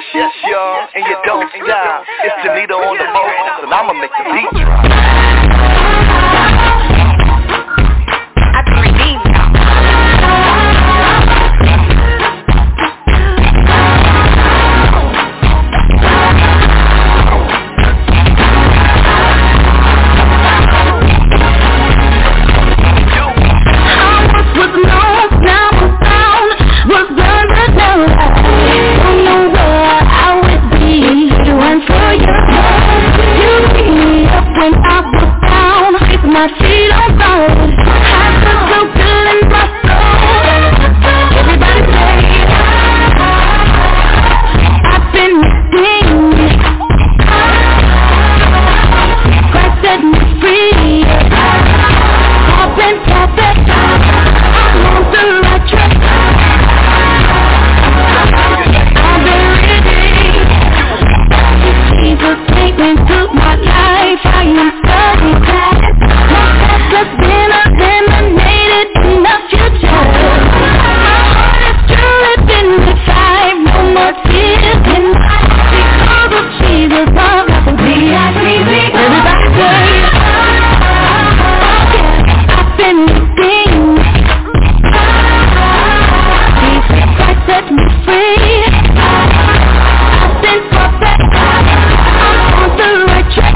Yes, y'all, and you don't stop. It's Janita on the vocals, and I'ma make the beat drop. I can redeem now. My feet on fire, I feel so good in my soul. Everybody say, I've been redeemed. Christ set me free. I've been perfect. I'm on the right track. I've been redeemed. Jesus came into my life. I am so glad. Just been eliminated in the future. My heart is truly been revived. No more tears in my eyes. Because of Jesus, all I can be. Everybody say, I've been redeemed. Jesus Christ set me free. I've been perfect. I'm on the right track.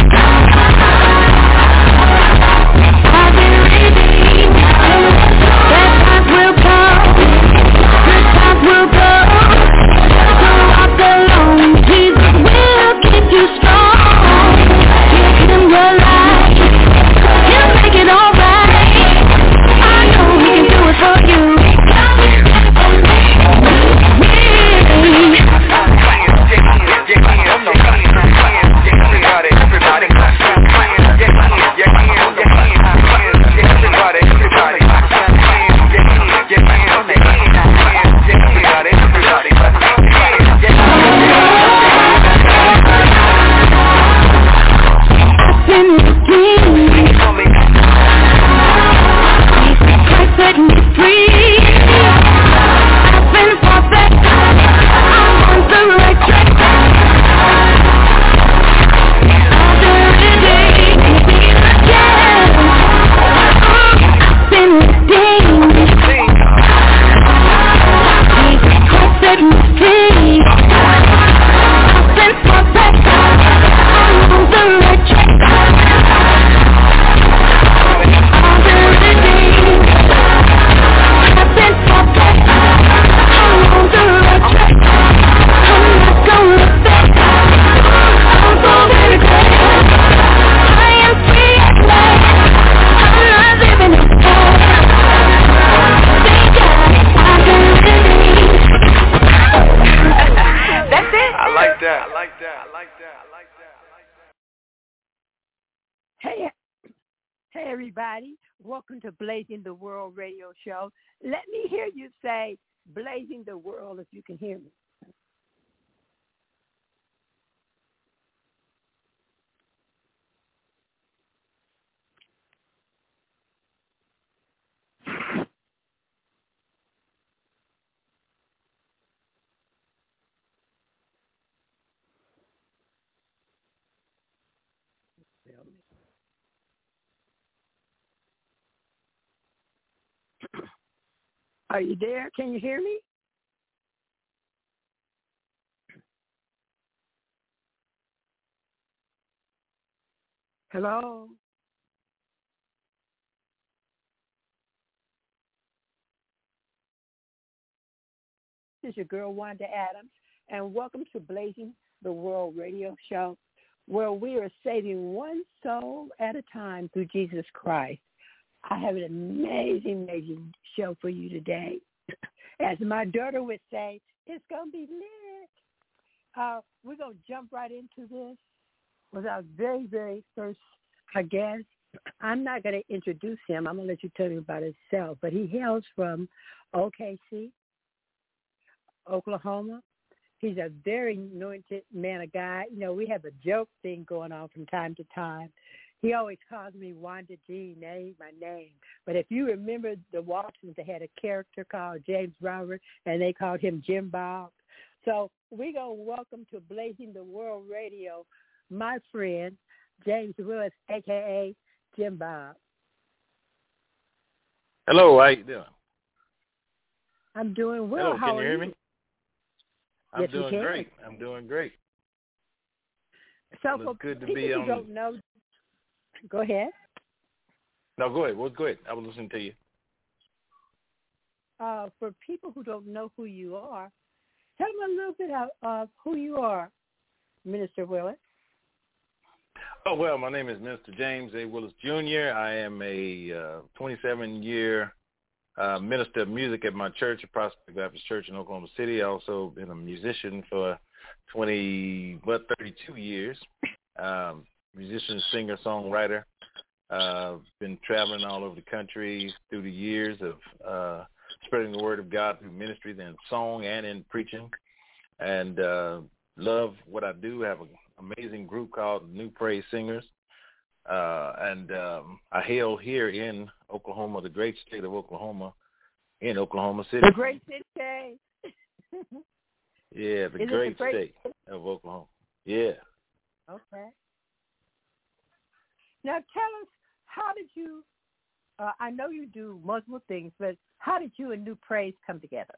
Hey everybody, welcome to Blazing the World radio show. Let me hear you say Blazing the World if you can hear me. Are you there? Can you hear me? Hello? This is your girl, Wanda Adams, and welcome to Blazing the World radio show, where we are saving one soul at a time through Jesus Christ. I have an amazing show for you today. As my daughter would say, it's going to be lit. We're going to jump right into this with our very first guest. I'm not going to introduce him. I'm going to let you tell him about himself. But he hails from OKC, Oklahoma. He's a very anointed man of God. You know, we have a joke thing going on from time to time. He always calls me Wanda G, my name. But if you remember the Waltons, they had a character called James Robert, and they called him Jim Bob. So we're going to welcome to Blazing the World Radio my friend, James Willis, a.k.a. Jim Bob. Hello, how you doing? I'm doing well. Hello, how can you are hear you? me? I'm Yes, doing great. I'm doing great. So It's for good to people be who on. don't know, go ahead. No, go ahead. Well, go ahead. I was listening to you. For people who don't know who you are, tell them a little bit of who you are, Minister Willis. Oh, well, my name is Minister James A. Willis, Jr. I am a 27-year minister of music at my church, Prospect Baptist Church in Oklahoma City. I also been a musician for 32 years. Musician, singer, songwriter. Been traveling all over the country through the years of spreading the word of God through ministry, then song and in preaching. And love what I do. Have an amazing group called New Praise Singers. And I hail here in Oklahoma, the great state of Oklahoma, in Oklahoma City. The great city. Yeah, the great state of Oklahoma. Yeah. Okay. Now tell us, how did you, I know you do multiple things, but how did you and New Praise come together?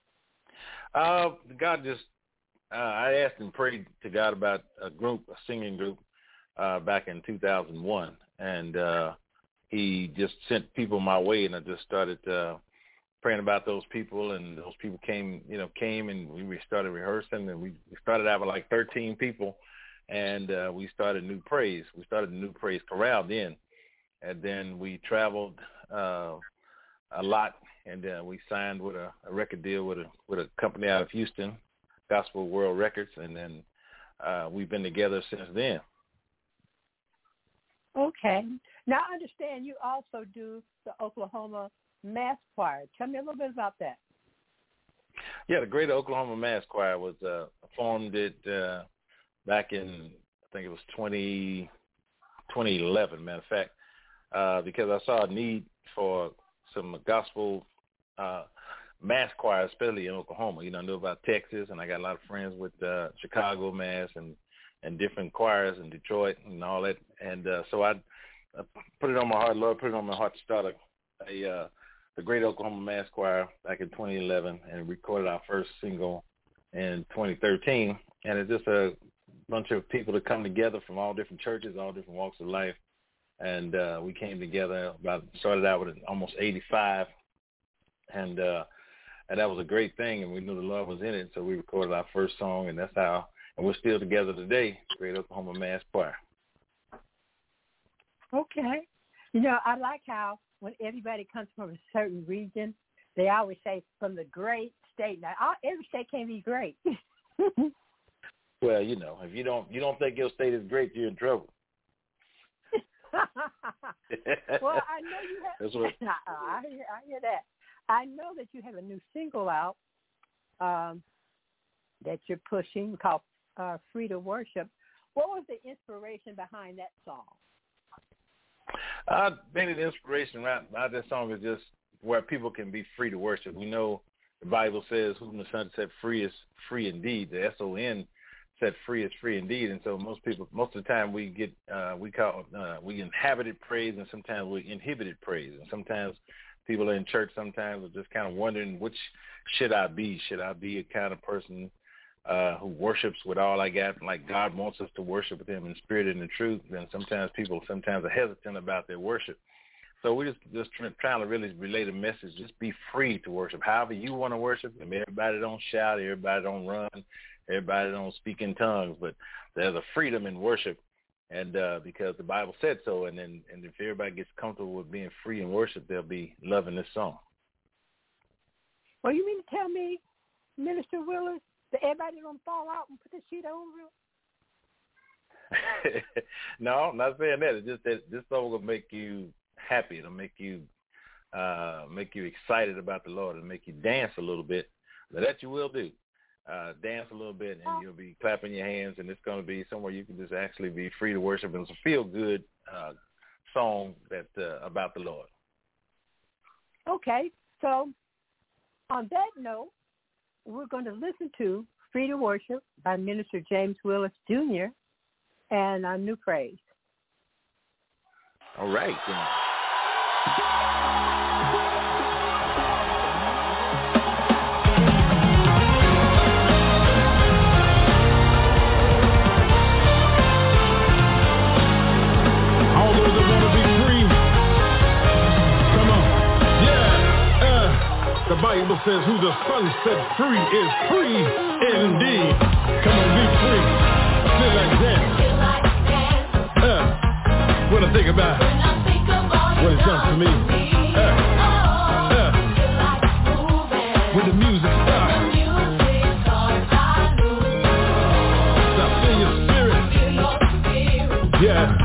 God just, I asked and prayed to God about a singing group, back in 2001. And he just sent people my way, and I just started praying about those people, and those people came, and we started rehearsing, and we started out with like 13 people, and we started New Praise. We started the New Praise Chorale then, and then we traveled a lot, and we signed with a record deal with a company out of Houston, Gospel World Records, and then we've been together since then. Okay. Now I understand you also do the Oklahoma Mass Choir. Tell me a little bit about that. Yeah, the Greater Oklahoma Mass Choir was formed back in, I think it was 2011, matter of fact, because I saw a need for some gospel mass choir, especially in Oklahoma. I knew about Texas, and I got a lot of friends with Chicago Mass and different choirs in Detroit and all that. And so I put it on my heart, Lord put it on my heart to start the Great Oklahoma Mass Choir back in 2011, and recorded our first single in 2013. And it's just a bunch of people that come together from all different churches, all different walks of life. And we came together, started out with almost 85. And that was a great thing, and we knew the Lord was in it. So we recorded our first song, and that's how, and we're still together today, Great Oklahoma Mass Choir. Okay. I like how when everybody comes from a certain region, they always say from the great state. Now, every state can be great. Well, if you don't think your state is great, you're in trouble. Well, I know you have. That's what, I hear that. I know that you have a new single out that you're pushing called Free to Worship. What was the inspiration behind that song? I think the inspiration around that song is just where people can be free to worship. We know the Bible says, whom the Son set free is free indeed. The S-O-N set free is free indeed. And so most of the time we get, we inhabited praise, and sometimes we inhibited praise. And sometimes people in church sometimes are just kind of wondering, which should I be? Should I be a kind of person who worships with all I got, like God wants us to worship with him in spirit and in truth? And sometimes people are hesitant about their worship. So we're just trying to really relay the message, just be free to worship. However you want to worship, and everybody don't shout, everybody don't run, everybody don't speak in tongues, but there's a freedom in worship, and because the Bible said so, and if everybody gets comfortable with being free in worship, they'll be loving this song. Well, you mean to tell me, Minister Willis, that everybody don't fall out and put the sheet over it? No, I'm not saying that. It's just that this song will make you happy. It'll make you excited about the Lord, and make you dance a little bit. Now, that you will do. Dance a little bit, and you'll be clapping your hands, and it's going to be somewhere you can just actually be free to worship. And it's a feel-good song that about the Lord. Okay, so on that note, we're going to listen to Free to Worship by Minister James Willis Jr. and our new praise. All right. All those that want to be free, come on. Yeah. The Bible says who the Son set free is free indeed. Come on, be free. Feel like that. When I think about what it's done for me. When the music starts, I feel your spirit. Yeah.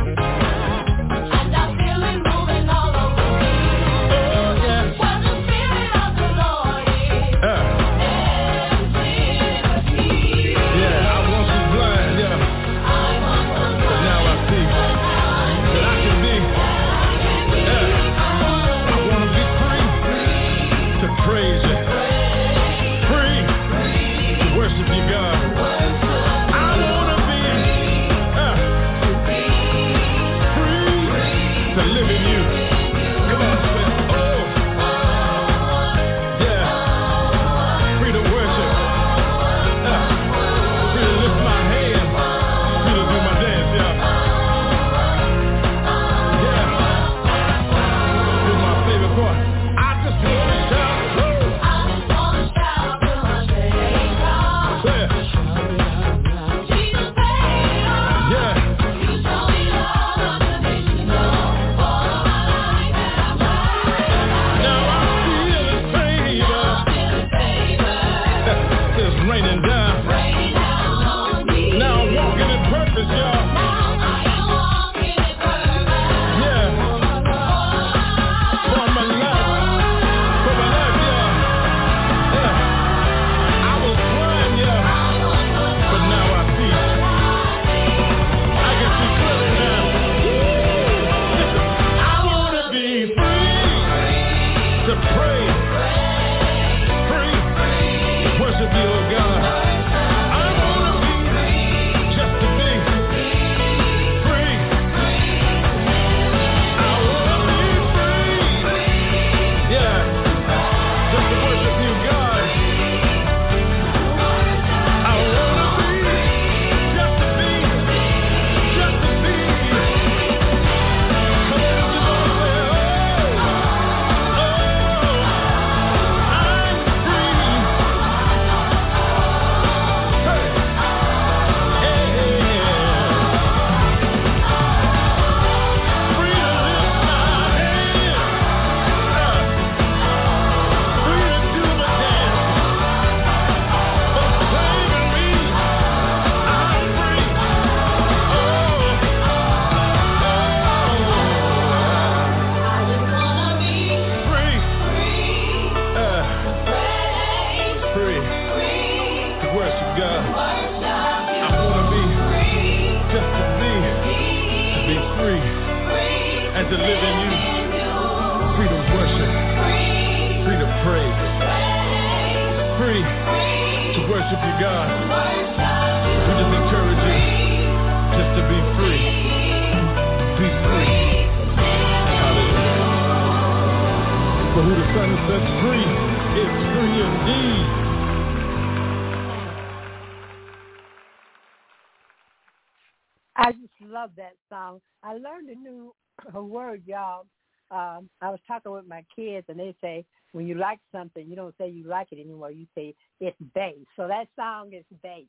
I just love that song. I learned a new word, y'all. I was talking with my kids, and they say when you like something, you don't say you like it anymore. You say it's bass. So that song is bass.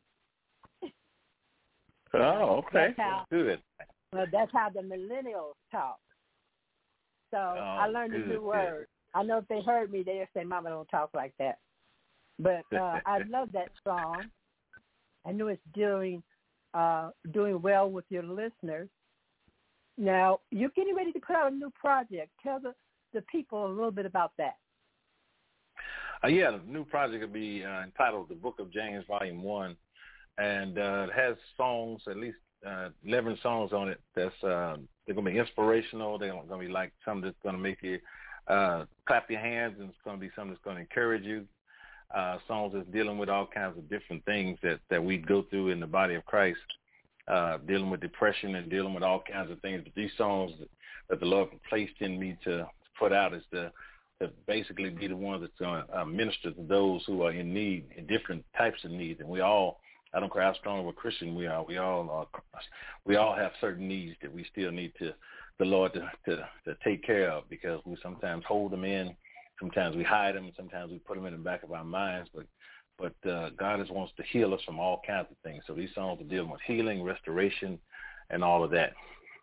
Oh, okay. Good. Well, that's how the millennials talk. So I learned a new word. I know if they heard me, they'd say, Mama, don't talk like that. But I love that song. I know it's doing well with your listeners. Now, you're getting ready to put out a new project. Tell the people a little bit about that. Yeah, the new project will be entitled The Book of James, Volume 1. And it has songs, at least 11 songs on it. They're going to be inspirational. They're going to be like something that's going to make you clap your hands, and it's going to be something that's going to encourage you. songs that's dealing with all kinds of different things that we go through in the body of Christ, dealing with depression and dealing with all kinds of things. But these songs that the Lord placed in me to put out is to basically be the ones that's going to minister to those who are in need, in different types of needs. And we all, I don't care how strong of a Christian we are, we all have certain needs that we still need the Lord to take care of, because we sometimes hold them in, sometimes we hide them, and sometimes we put them in the back of our minds. But God just wants to heal us from all kinds of things. So these songs are dealing with healing, restoration, and all of that.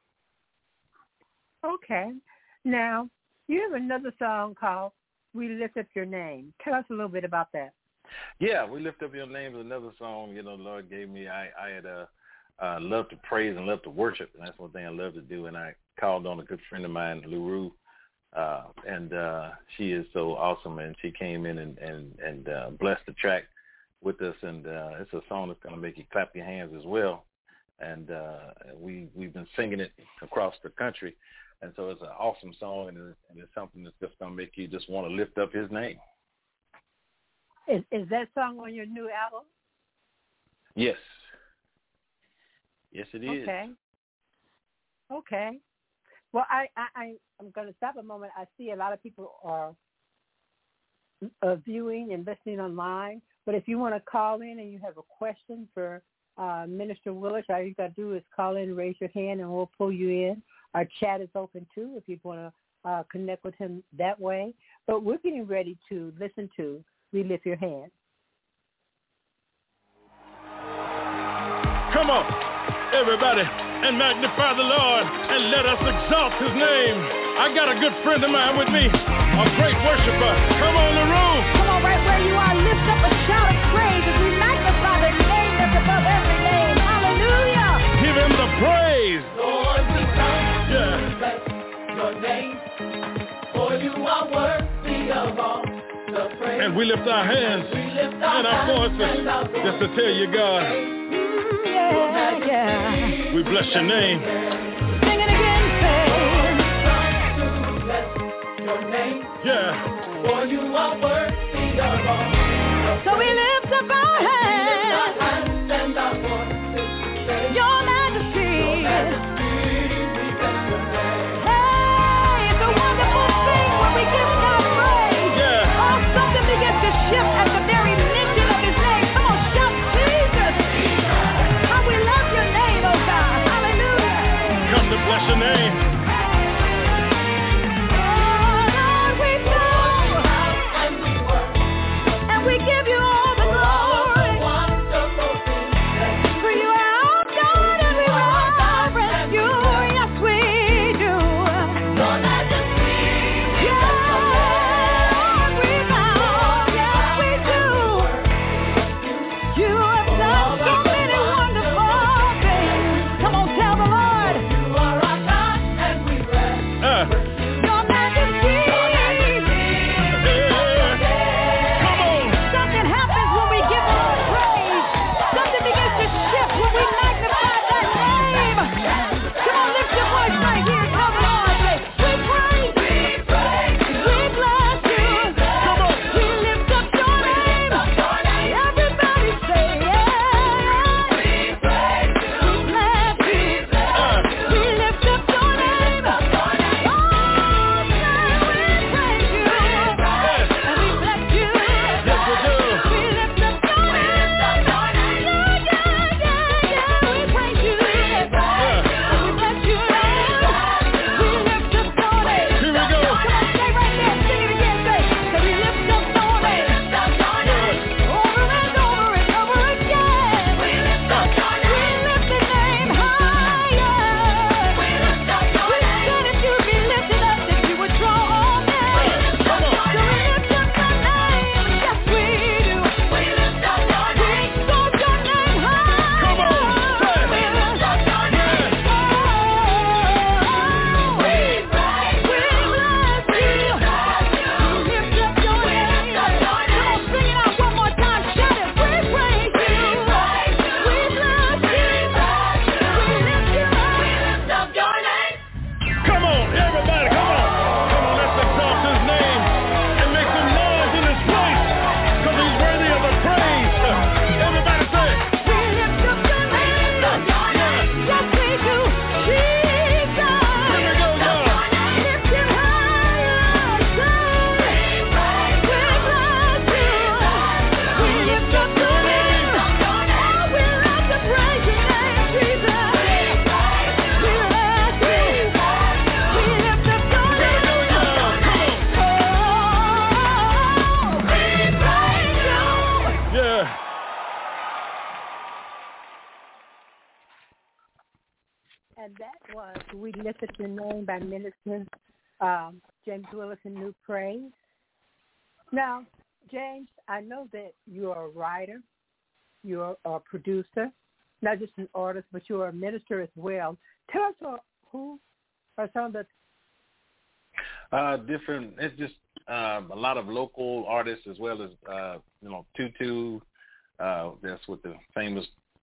Okay. Now, you have another song called We Lift Up Your Name. Tell us a little bit about that. Yeah, We Lift Up Your Name is another song, the Lord gave me. I had loved to praise and love to worship, and that's one thing I love to do. And I called on a good friend of mine, LaRue, and she is so awesome, and she came in and blessed the track with us, and it's a song that's going to make you clap your hands as well. And we've been singing it across the country. And so it's an awesome song, and it's something that's just going to make you just want to lift up his name. Is that song on your new album? Yes. Yes, it is. Okay. Well, I'm going to stop a moment. I see a lot of people are viewing and listening online. But if you want to call in and you have a question for Minister Willis, all you got to do is call in, raise your hand, and we'll pull you in. Our chat is open, too, if you want to connect with him that way. But we're getting ready to listen to We Lift Your Hand. Come on, everybody, and magnify the Lord, and let us exalt his name. I got a good friend of mine with me, a great worshiper. Come on, LaRue. Come on, right where you are, lift up a shout of praise as we magnify the name that's above every name. Hallelujah. Give him the praise. Lord, we come to bless your name, for you are worthy of all the praise. And we lift our hands and our voices just to tell you, God, Yeah. we bless your name. Sing it again, To bless your name, Yeah. for you are worthy of all the so we lift up our hands. hands and our voices to say, Your Majesty. we bless your name. Hey, it's a wonderful thing when we give God praise. Yeah. Oh, something begins to shift at the very mention of his name. Come on, shout Jesus. How we love your name, oh God. Hallelujah. Come to bless your name. Oh, Lord, we bless And that was We Lift Up Your Name by Minister James Willis and New Praise. Now, James, I know that you're a writer, you're a producer, not just an artist, but you're a minister as well. Tell us who are some of the different. It's just a lot of local artists as well as Tutu. That's what the famous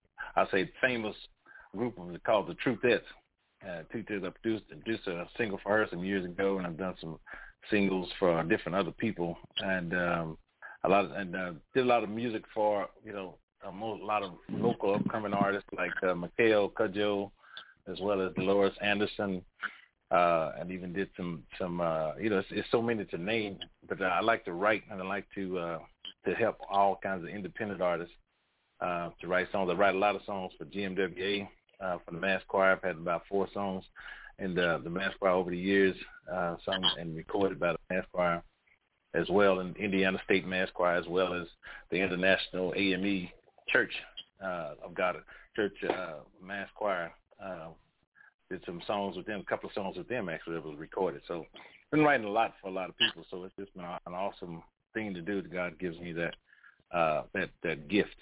group of it called the Truthettes. Tutu produced a single for her some years ago, and I've done some singles for different other people, and did a lot of music for a lot of local upcoming artists like Mikhail Cudjoe, as well as Dolores Anderson, and even did some it's so many to name, but I like to write, and I like to help all kinds of independent artists to write songs. I write a lot of songs for GMWA, for the Mass Choir. I've had about 4 songs in the Mass Choir over the years, sung and recorded by the Mass Choir as well, and Indiana State Mass Choir, as well as the International AME Church of God Church Mass Choir. Did some songs with them, a couple of songs with them actually that was recorded. So been writing a lot for a lot of people. So it's just been an awesome thing to do. God gives me that gift.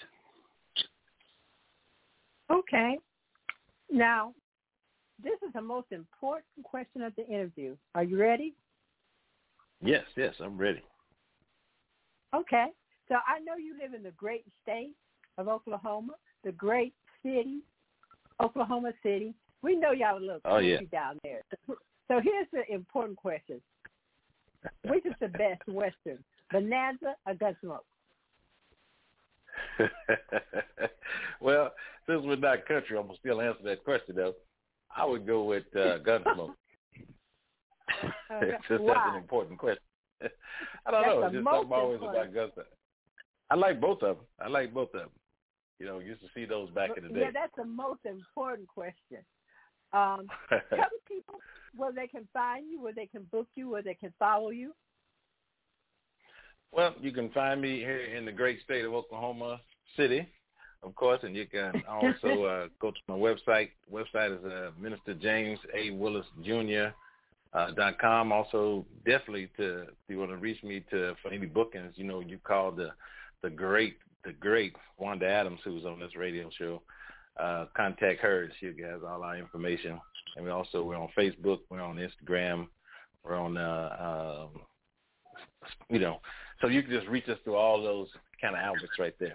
Okay. Now, this is the most important question of the interview. Are you ready? Yes, I'm ready. Okay. So I know you live in the great state of Oklahoma, the great city, Oklahoma City. We know y'all a little country down there. So here's the important question. Which is the best Western, Bonanza or Gunsmoke? Well, since we're not country, I'm going to still answer that question, though. I would go with Gunsmoke. Since that's an important question. I don't know. It's just something always about Gunsmoke. I like both of them. Used to see those back in the day. Yeah, that's the most important question. Tell the people where they can find you, where they can book you, where they can follow you. Well, you can find me here in the great state of Oklahoma City, of course, and you can also go to my website. Website is MrJamesAWillisJr.com. Also, definitely if you want to reach me for any bookings, you call the great Wanda Adams, who's on this radio show. Contact her. She has all our information. And we're on Facebook. We're on Instagram. We're on, so you can just reach us through all those kind of outlets right there.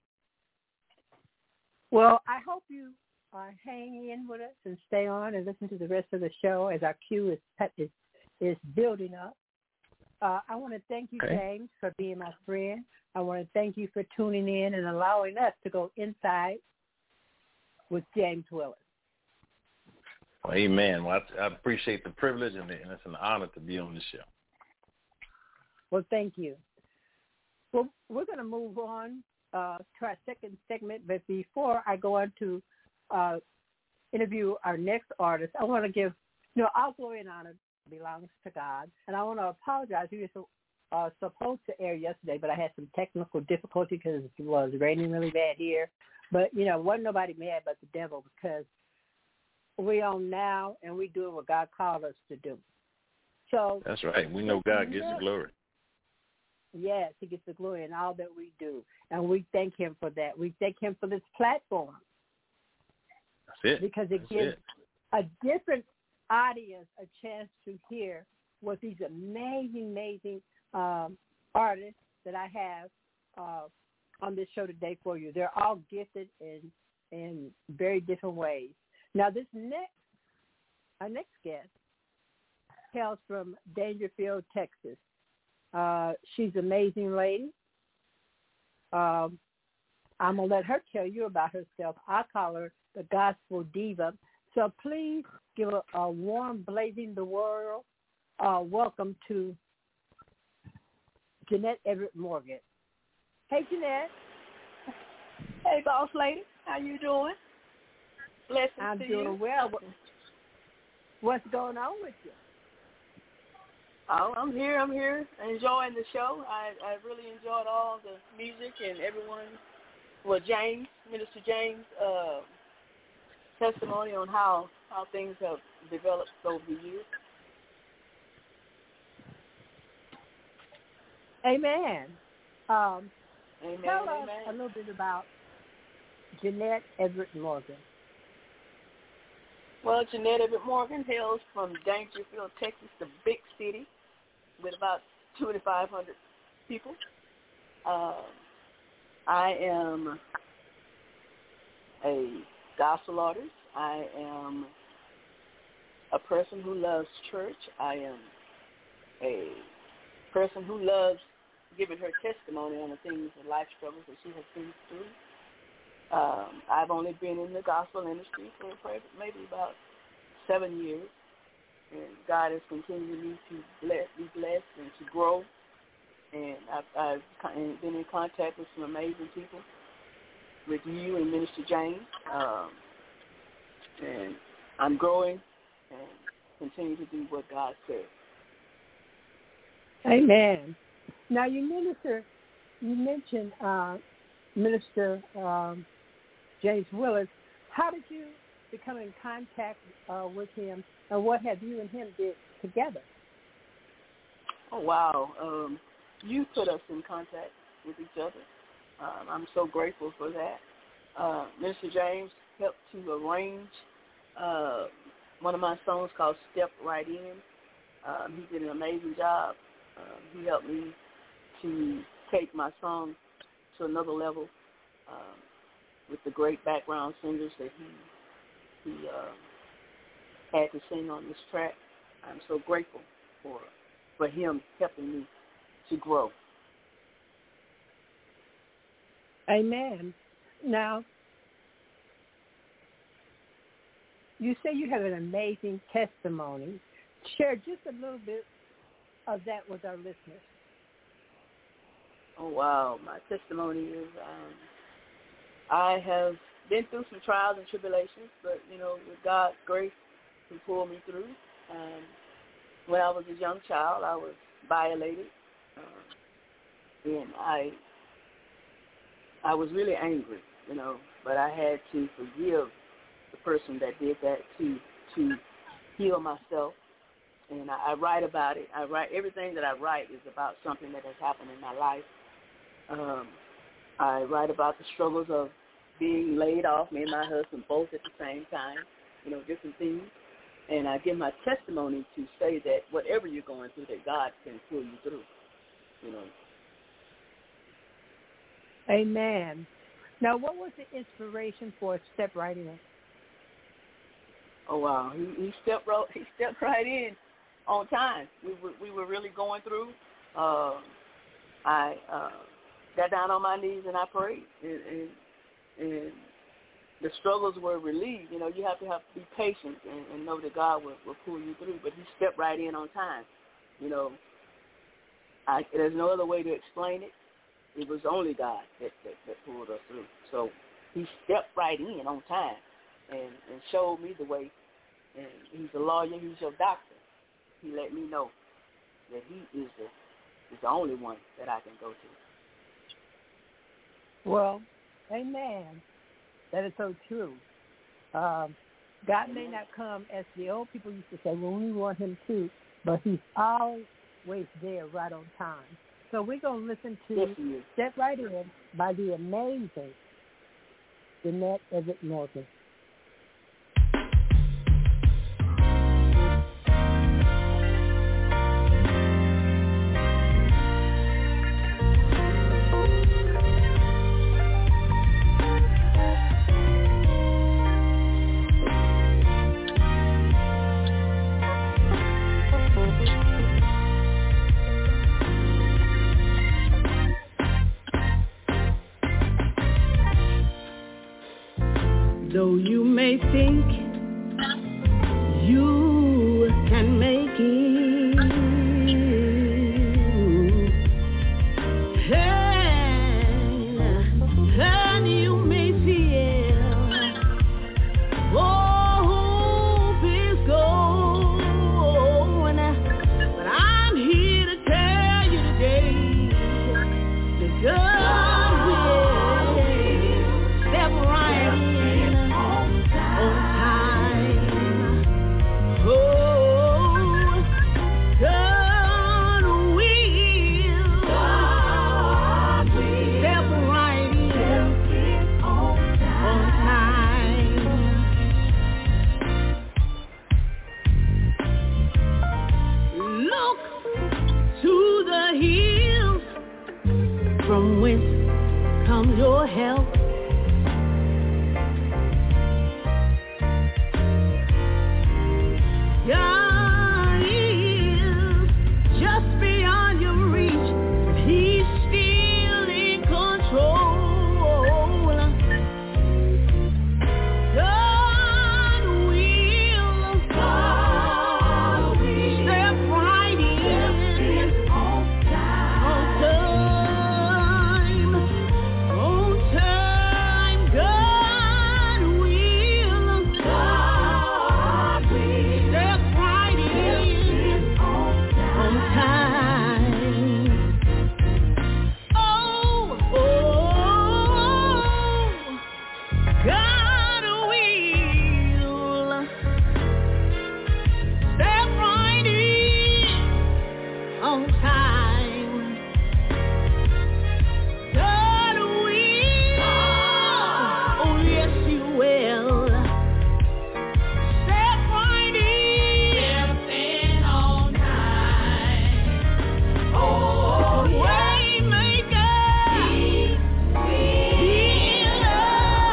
Well, I hope you hang in with us and stay on and listen to the rest of the show as our queue is building up. I want to thank you, James, for being my friend. I want to thank you for tuning in and allowing us to go inside with James Willis. Well, amen. Well, I appreciate the privilege, and it's an honor to be on the show. Well, thank you. Well, we're going to move on to our second segment, but before I go on to interview our next artist, I want to give, all glory and honor belongs to God, and I want to apologize. We were supposed to air yesterday, but I had some technical difficulty because it was raining really bad here. But, wasn't nobody mad but the devil, because we on now and we doing what God called us to do. So that's right. We know God gets the glory. Yes, he gets the glory in all that we do. And we thank him for that. We thank him for this platform. That's it. Because it gives a different audience a chance to hear what these amazing artists that I have on this show today for you. They're all gifted in very different ways. Now, our next guest hails from Dangerfield, Texas. She's an amazing lady. I'm going to let her tell you about herself. I call her the Gospel Diva. So please give a warm Blazing the World welcome to Jeanette Everett Morgan. Hey, Jeanette. Hey, boss lady. How you doing? Blessings I'm to doing you. well. What's going on with you? Oh, I'm here. Enjoying the show. I really enjoyed all the music and everyone. Well, Minister James, testimony on how things have developed over the years. Amen. Amen. Tell us a little bit about Jeanette Everett Morgan. Well, Jeanette Everett Morgan hails from Dangerfield, Texas, the big city, with about 2,500 people. I am a gospel artist. I am a person who loves church. I am a person who loves giving her testimony on the things and life struggles that she has been through. I've only been in the gospel industry for maybe about 7 years, and God has continued me to be blessed and to grow. And I've been in contact with some amazing people, with you and Minister James, and I'm growing and continue to do what God said. Amen. Now, you mentioned Minister James Willis. How did you become in contact with him, and what have you and him did together? Oh, wow. You put us in contact with each other. I'm so grateful for that. Minister James helped to arrange one of my songs called Step Right In. He did an amazing job. He helped me to take my song to another level with the great background singers that he had to sing on this track. I'm so grateful for him helping me to grow. Amen. Now, you say you have an amazing testimony. Share just a little bit of that with our listeners. Oh, wow. My testimony is I have been through some trials and tribulations, but, with God's grace, He pulled me through. When I was a young child, I was violated, and I was really angry, but I had to forgive the person that did that to heal myself. And I write about it. Everything that I write is about something that has happened in my life. I write about the struggles of being laid off, me and my husband both at the same time, different things. And I give my testimony to say that whatever you're going through, that God can pull you through, Amen. Now, what was the inspiration for Step Right In? Oh, wow. He stepped right in on time. We were really going through. I got down on my knees and I prayed, and the struggles were relieved. You have to be patient and know that God will pull you through. But He stepped right in on time. There's no other way to explain it. It was only God that pulled us through. So He stepped right in on time and showed me the way. And He's a lawyer. He's your doctor. He let me know that He is the only one that I can go to. Well, amen. That is so true. God may not come, as the old people used to say, when we want Him to, but He's always there right on time. So we're going to listen to Step Right In by the amazing Jeanette Everett Morgan. Though you may think you can make it, and you may feel hope is gone, but I'm here to tell you today that God will step right in on time. help. God is just beyond your reach. He's still in control. God will step right in on time. God will step right in on time. Oh, God will step right in on time. God will, oh yes He will. Step right in on time. Oh, Waymaker, Healer,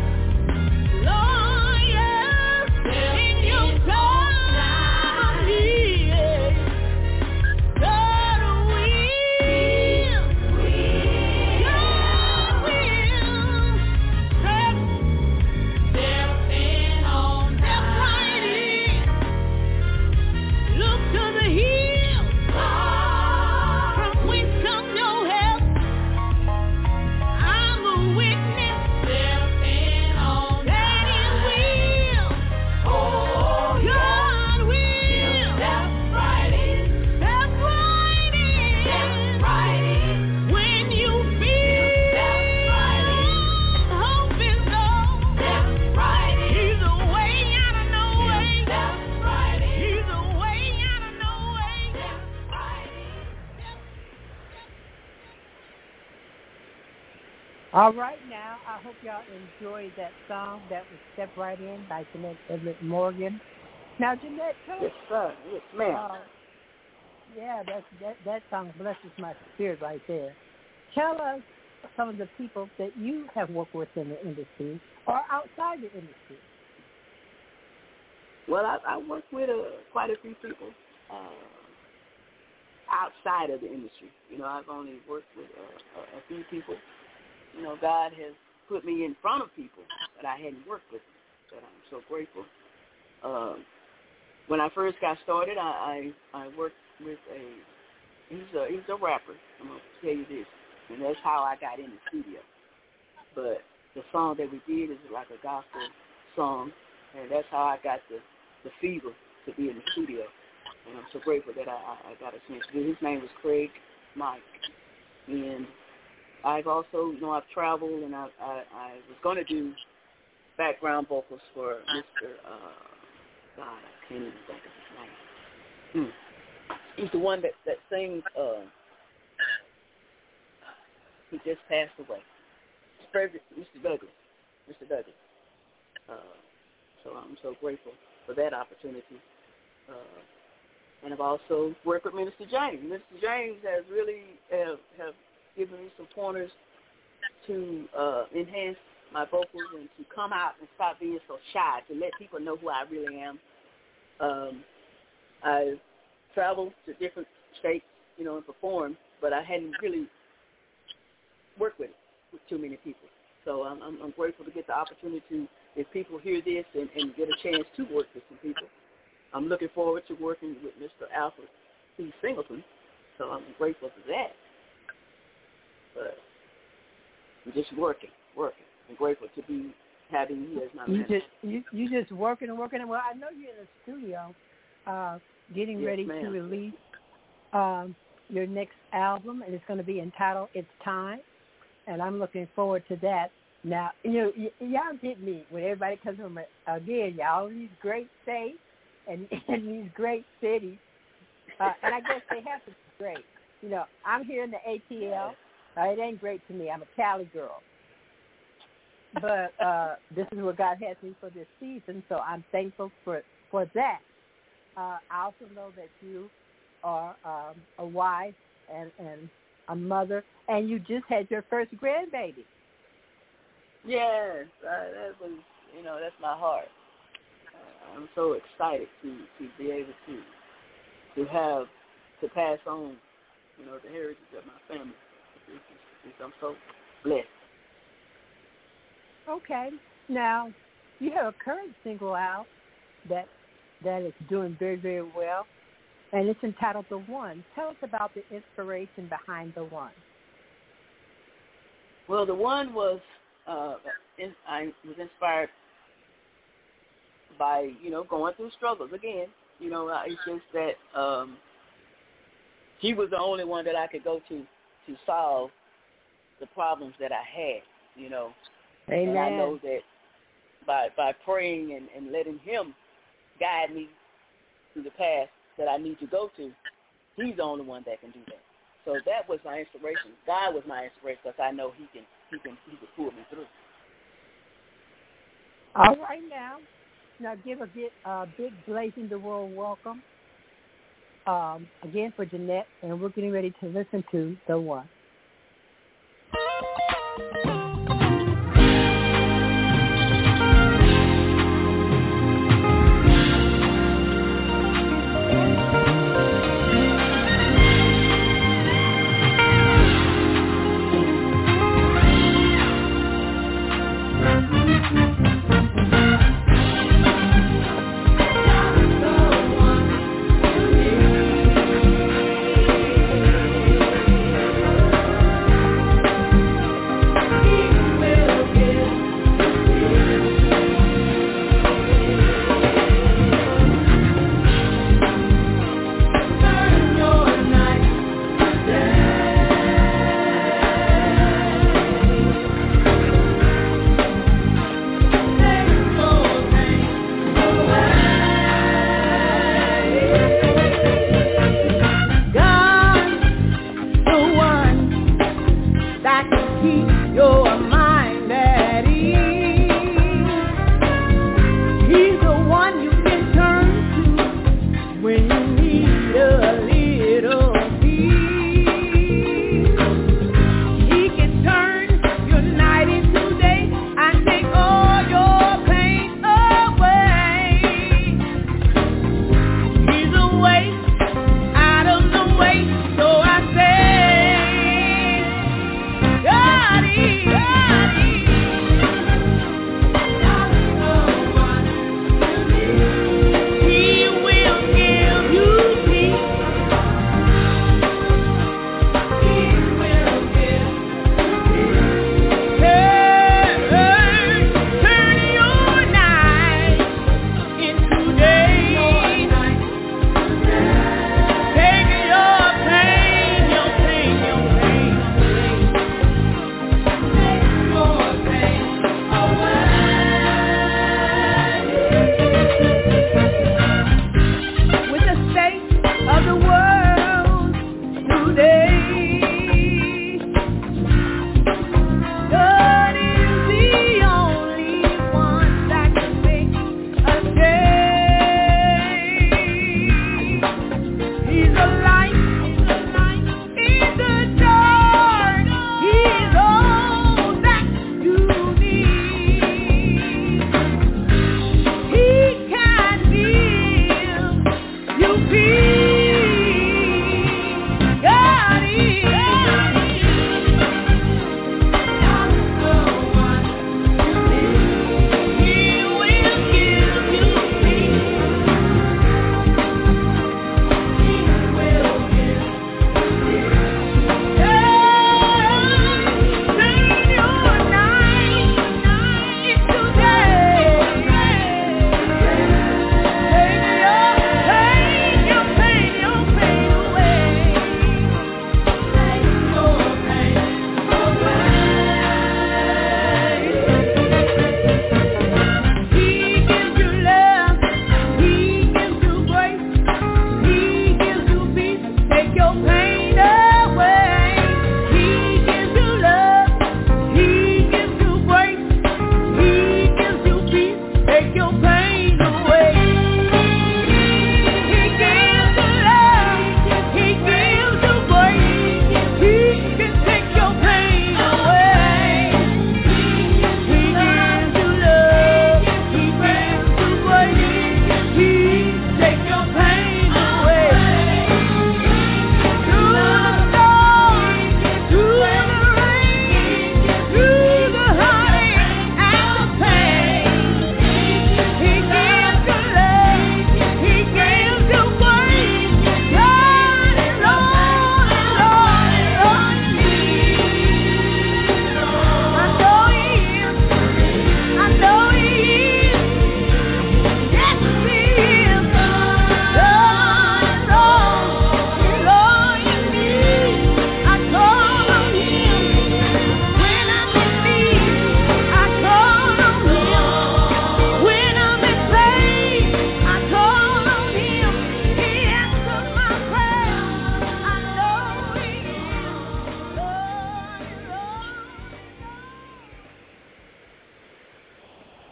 Lawyer, in your time of need. God will step in on time. Look to the hill, from whence comes your help. I'm a witness. Step in on that He will. God will. Step right in. When you feel hope is gone. He's a way out of no way. He's a way out of no way. All right, now, I hope y'all enjoyed that song. That was Step Right In by Jeanette Everett Morgan. Now, Jeanette, tell Yes, us, sir. Yes, ma'am. that song blesses my spirit right there. Tell us some of the people that you have worked with in the industry or outside the industry. Well, I work with quite a few people outside of the industry. You know, I've only worked with a few people. You know, God has put me in front of people that I hadn't worked with, that I'm so grateful. When I first got started, I worked with he's a rapper. I'm going to tell you this, and that's how I got in the studio. But the song that we did is like a gospel song, and that's how I got the fever to be in the studio. And I'm so grateful that I got a chance to do it. His name was Craig Mike. And I've also, you know, I've traveled, and I was going to do background vocals for Mr. God, I can't even think of his name. He's the one that sings, he just passed away. Mr. Douglas. So I'm so grateful for that opportunity. And I've also worked with Minister James. Minister James has really have given me some pointers to enhance my vocals and to come out and stop being so shy, to let people know who I really am. I've traveled to different states, you know, and performed, but I hadn't really worked with too many people. So I'm grateful to get the opportunity to, if people hear this and get a chance to work with some people. I'm looking forward to working with Mr. Alfred P. Singleton, so I'm grateful for that. But I'm just working. I'm grateful to be having you as my manager. You just working and working. Well, I know you're in the studio getting ready to release your next album, and it's going to be entitled It's Time, and I'm looking forward to that. Now, you know, y'all get me when everybody comes from, again, y'all in these great states and these great cities, and I guess they have to be great. You know, I'm here in the ATL. It ain't great to me. I'm a Cali girl. But this is what God has me for this season, so I'm thankful for that. I also know that you are a wife and a mother, and you just had your first grandbaby. Yes, that was, that's my heart. I'm so excited to be able to pass on, the heritage of my family. I'm so blessed. Okay. Now, you have a current single out that is doing very, very well, and it's entitled The One. Tell us about the inspiration behind The One. Well, The One was, I was inspired by, going through struggles again. It's just that he was the only one that I could go to solve the problems that I had, Amen. And I know that by praying and letting him guide me through the path that I need to go to, he's the only one that can do that. So that was my inspiration. God was my inspiration because I know he can pull me through. All right, now give a big Blazing the World welcome again for Jeanette, and we're getting ready to listen to The One. Yeah.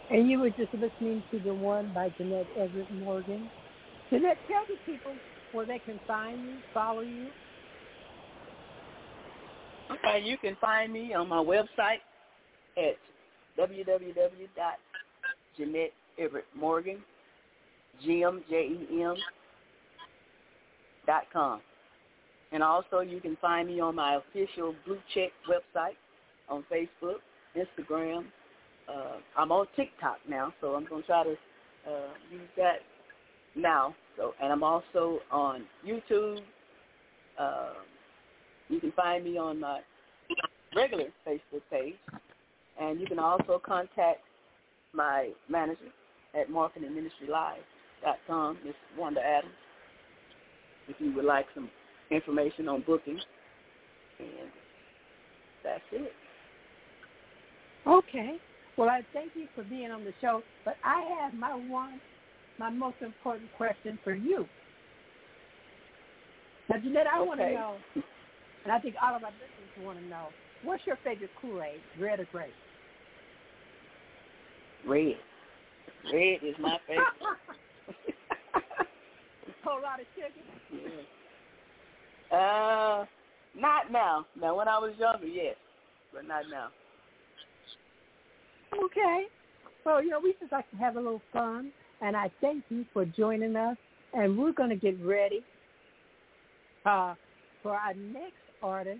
And you were just listening to the one by Jeanette Everett Morgan. Jeanette, tell the people where they can find you, follow you. Okay, you can find me on my website at www.JeanetteEverettMorgan.com. And also you can find me on my official Blue Check website on Facebook, Instagram. I'm on TikTok now, so I'm going to try to use that now. So, and I'm also on YouTube. You can find me on my regular Facebook page. And you can also contact my manager at marketingministrylive.com, Ms. Wanda Adams, if you would like some information on booking. And that's it. Okay. Well, I thank you for being on the show, but I have my most important question for you. Now, Jeanette, I want to know, and I think all of our listeners want to know, what's your favorite Kool-Aid, red or grape? Red. Red is my favorite. A whole lot of sugar? Yeah. Not now. Now, when I was younger, yes, but not now. Okay. Well, we just like to have a little fun, and I thank you for joining us, and we're going to get ready for our next artist,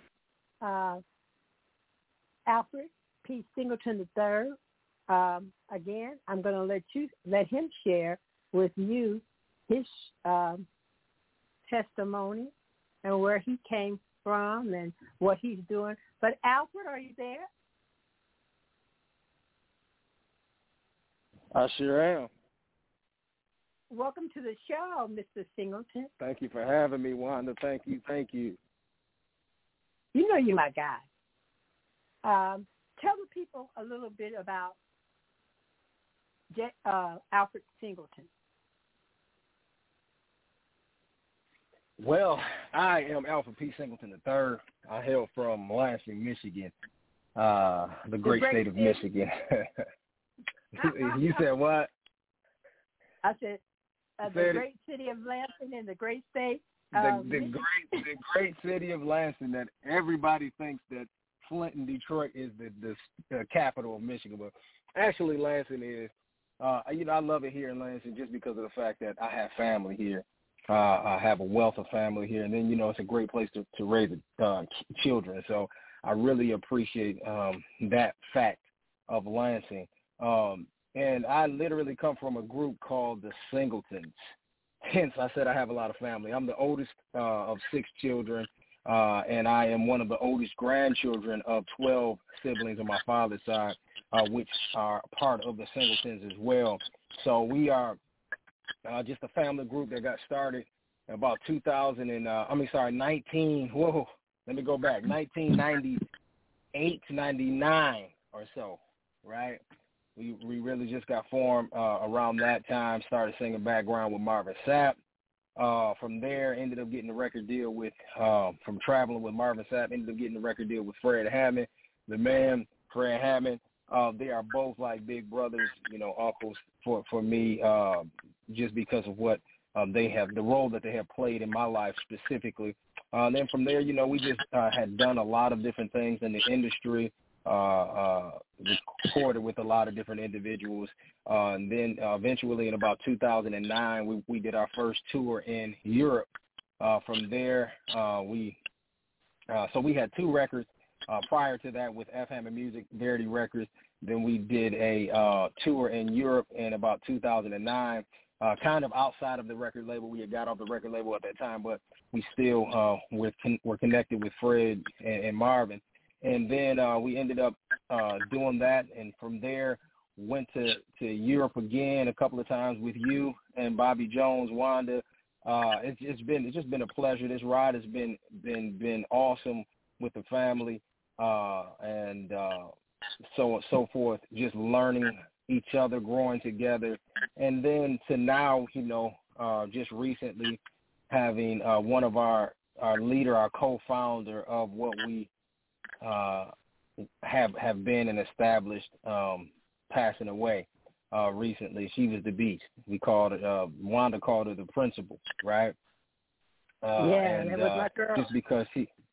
Alfred P. Singleton III. Again, I'm going to let him share with you his testimony and where he came from and what he's doing. But Alfred, are you there? I sure am. Welcome to the show, Mr. Singleton. Thank you for having me, Wanda. Thank you. You know you're my guy. Tell the people a little bit about Alfred Singleton. Well, I am Alfred P. Singleton III. I hail from Lansing, Michigan, the great state of Michigan. You said what? I said the great city of Lansing and the great state. The great city of Lansing that everybody thinks that Flint and Detroit is the capital of Michigan, but actually Lansing is. I love it here in Lansing just because of the fact that I have family here. I have a wealth of family here, and then it's a great place to raise children. So I really appreciate that fact of Lansing. And I literally come from a group called the Singletons. Hence, I said I have a lot of family. I'm the oldest of 6 children, and I am one of the oldest grandchildren of 12 siblings on my father's side, which are part of the Singletons as well. So we are just a family group that got started about 1998 to 99 or so, right? We really just got formed around that time, started singing background with Marvin Sapp. From there, ended up getting a record deal with, from traveling with Marvin Sapp, ended up getting a record deal with Fred Hammond, the man, Fred Hammond. They are both like big brothers, uncles for me, just because of what they have, the role that they have played in my life specifically. Then from there, we just had done a lot of different things in the industry, recorded with a lot of different individuals. And then eventually in about 2009, we did our first tour in Europe. From there, so we had 2 records prior to that with F. Hammond Music, Verity Records. Then we did a tour in Europe in about 2009, kind of outside of the record label. We had got off the record label at that time, but we still were connected with Fred and Marvin. And then we ended up doing that, and from there went to Europe again a couple of times with you and Bobby Jones, Wanda. It's just been a pleasure. This ride has been awesome with the family, and so on and so forth. Just learning each other, growing together, and then to now, just recently having one of our leader, our co-founder of what we have been and established, passing away. recently. She was the beast. We called it, Wanda called her the principal, right? And that was my girl. Just because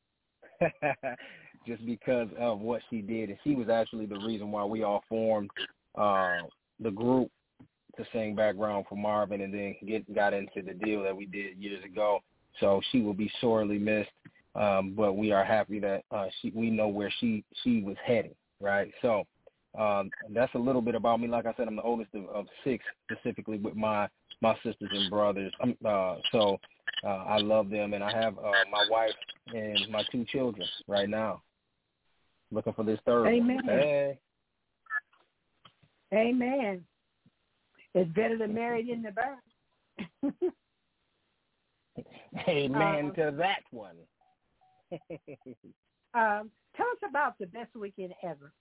of what she did, and she was actually the reason why we all formed the group to sing background for Marvin, and then got into the deal that we did years ago. So she will be sorely missed, but we are happy that we know where she was heading, right? So that's a little bit about me. Like I said, I'm the oldest of 6, specifically with my sisters and brothers. So I love them, and I have my wife and my 2 children right now. Looking for this third Amen. one. Hey. Amen. It's better to marry than to burn. Amen to that one. Tell us about the best weekend ever.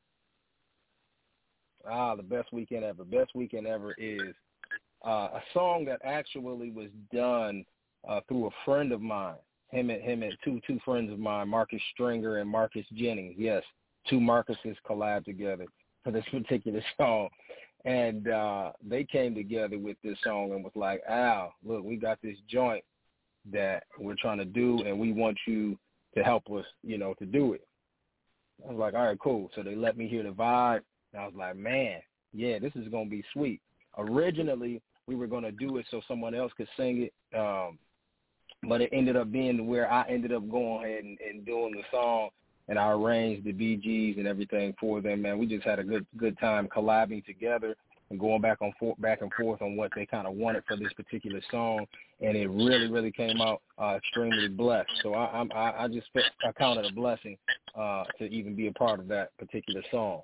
The best weekend ever. Best weekend ever is a song that actually was done through a friend of mine. Him and two friends of mine, Marcus Stringer and Marcus Jennings. Yes, 2 Marcuses collabed together for this particular song. And they came together with this song and was like, Al, look, we got this joint that we're trying to do, and we want you to help us, to do it. I was like, all right, cool. So they let me hear the vibe. And I was like, man, yeah, this is going to be sweet. Originally, we were going to do it so someone else could sing it, but it ended up being where I ended up going ahead and doing the song, and I arranged the BGs and everything for them. Man, we just had a good time collabing together and going back and forth on what they kind of wanted for this particular song, and it really, really came out extremely blessed. So I count it a blessing to even be a part of that particular song.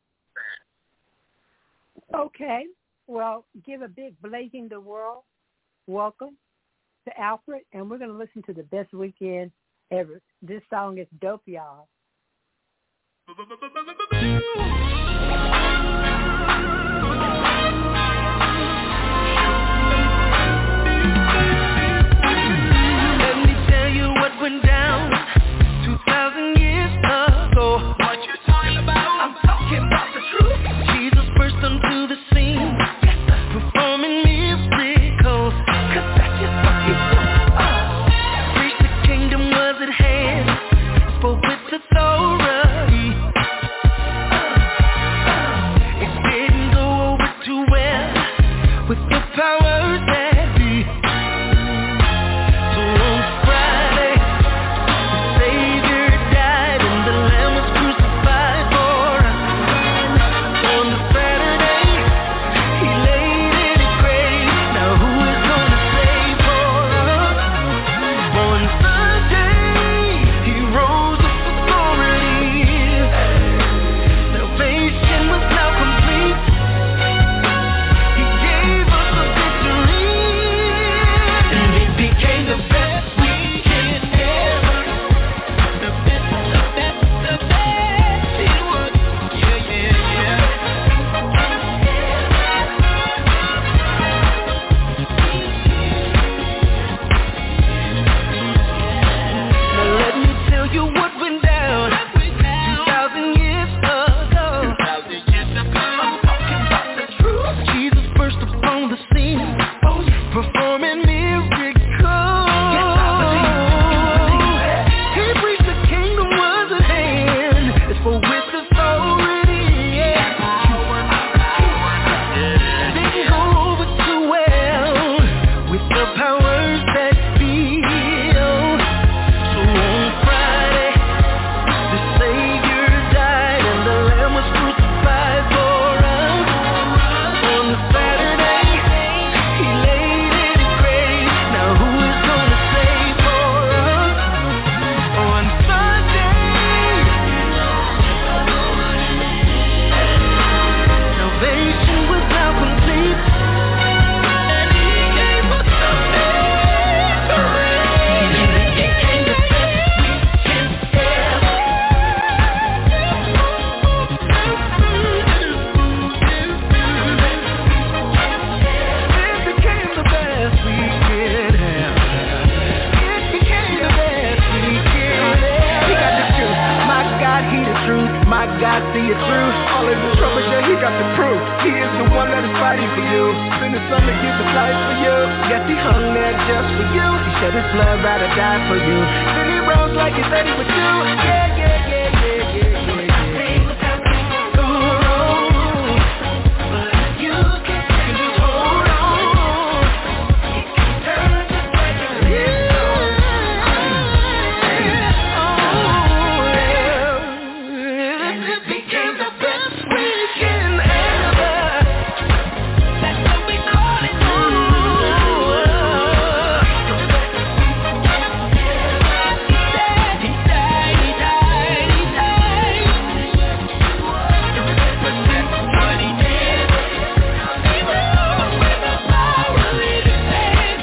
Okay. Well, give a big Blazing the World welcome to Alfred, and we're going to listen to the best weekend ever. This song is dope, y'all. Let me tell you what went down 2,000 years ago. What you talking about? I'm talking about the truth. Jesus burst onto the scene, performing miracles, 'cause that's just what he does. Preached the kingdom was at hand, spoke with authority. turn his son to give his life for you. Guess he hung there just for you. He shed his blood, rather die for you. Then he rose like he said he would do. Yeah, yeah, yeah, yeah, yeah, yeah. Things have been so wrong, but you can just hold on. You can turn just like a it became the best weekend ever. That's what we call it. He died. But that's what he did. He rose with the power in his hand.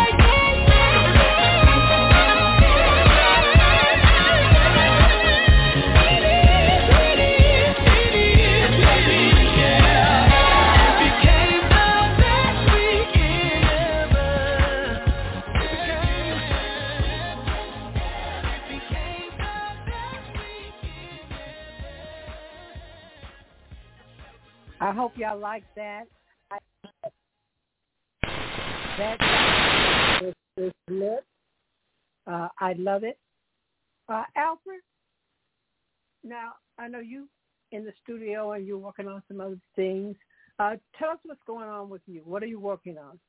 I hope y'all like that. That is lit. I love it. Alfred, now I know you in the studio and you're working on some other things. Tell us what's going on with you. What are you working on?